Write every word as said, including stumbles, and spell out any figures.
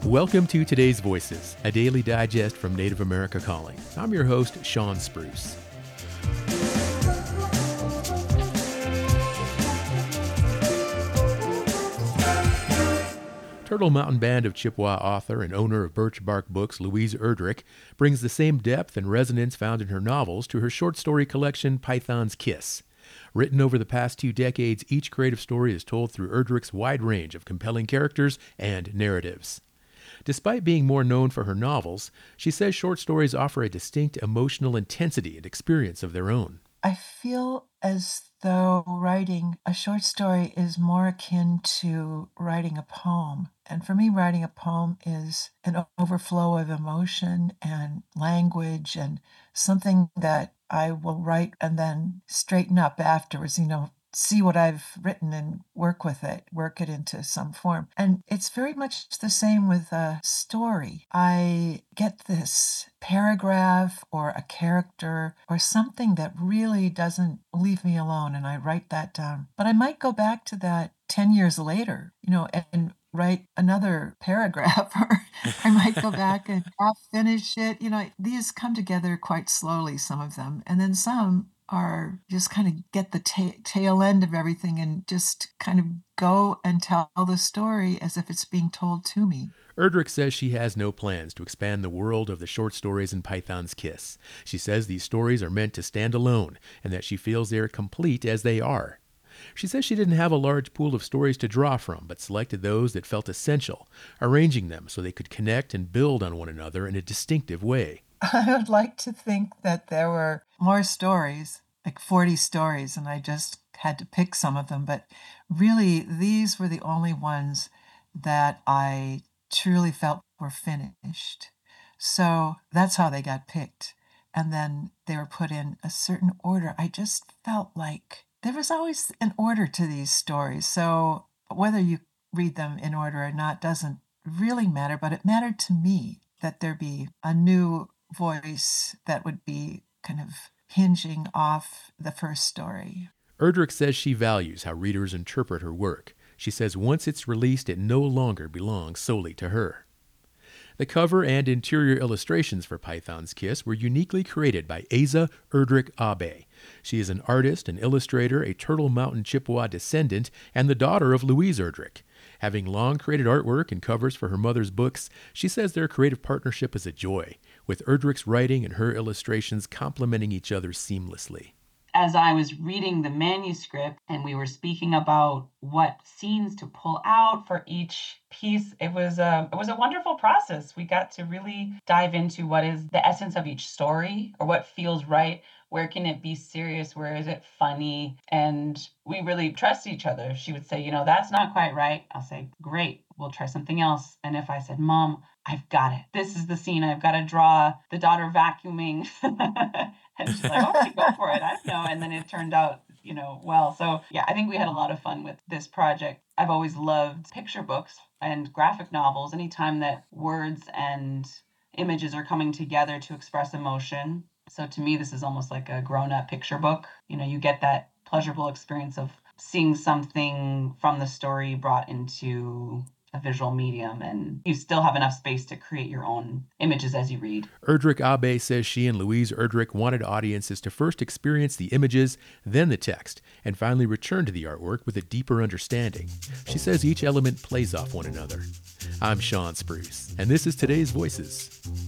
Welcome to Today's Voices, a daily digest from Native America Calling. I'm your host, Sean Spruce. Turtle Mountain Band of Chippewa author and owner of Birch Bark Books, Louise Erdrich, brings the same depth and resonance found in her novels to her short story collection, Python's Kiss. Written over the past two decades, each creative story is told through Erdrich's wide range of compelling characters and narratives. Despite being more known for her novels, she says short stories offer a distinct emotional intensity and experience of their own. I feel as though writing a short story is more akin to writing a poem. And for me, writing a poem is an overflow of emotion and language and something that I will write and then straighten up afterwards, you know, see what I've written and work with it, work it into some form. And it's very much the same with a story. I get this paragraph or a character or something that really doesn't leave me alone, and I write that down. But I might go back to that ten years later, you know, and write another paragraph, or I might go back and half finish it. You know, these come together quite slowly, some of them, and then some are just kind of get the ta- tail end of everything and just kind of go and tell the story as if it's being told to me. Erdrich says she has no plans to expand the world of the short stories in Python's Kiss. She says these stories are meant to stand alone and that she feels they are complete as they are. She says she didn't have a large pool of stories to draw from, but selected those that felt essential, arranging them so they could connect and build on one another in a distinctive way. I would like to think that there were more stories, like forty stories, and I just had to pick some of them. But really, these were the only ones that I truly felt were finished. So that's how they got picked. And then they were put in a certain order. I just felt like there was always an order to these stories. So whether you read them in order or not doesn't really matter, but it mattered to me that there be a new voice that would be kind of hinging off the first story. Erdrich says she values how readers interpret her work. She says once it's released, it no longer belongs solely to her. The cover and interior illustrations for Python's Kiss were uniquely created by Asa Erdrich Abe. She is an artist, an illustrator, a Turtle Mountain Chippewa descendant, and the daughter of Louise Erdrich. Having long created artwork and covers for her mother's books, she says their creative partnership is a joy, with Erdrich's writing and her illustrations complementing each other seamlessly. As I was reading the manuscript and we were speaking about what scenes to pull out for each piece, it was a, it was a wonderful process. We got to really dive into what is the essence of each story, or what feels right. Where can it be serious? Where is it funny? And we really trust each other. She would say, you know, that's not quite right. I'll say, great, we'll try something else. And if I said, Mom, I've got it. This is the scene I've got to draw, the daughter vacuuming. And she's like, okay, go for it. I don't know. And then it turned out, you know, well. So yeah, I think we had a lot of fun with this project. I've always loved picture books and graphic novels. Anytime that words and images are coming together to express emotion. So to me, this is almost like a grown-up picture book. You know, you get that pleasurable experience of seeing something from the story brought into a visual medium, and you still have enough space to create your own images as you read. Erdrich Abe says she and Louise Erdrich wanted audiences to first experience the images, then the text, and finally return to the artwork with a deeper understanding. She says each element plays off one another. I'm Sean Spruce, and this is Today's Voices.